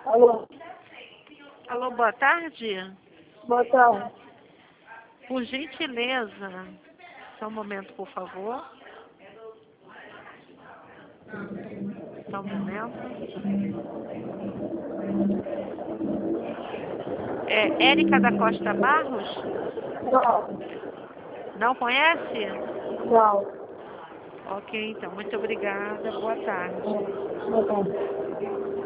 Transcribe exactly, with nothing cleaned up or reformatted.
Alô, Alô, boa tarde. boa tarde. Por gentileza, só um momento, por favor. Só um momento. É Érica da Costa Barros? Não, Não conhece? não. Ok, então, muito obrigada. Boa tarde. Boa tarde.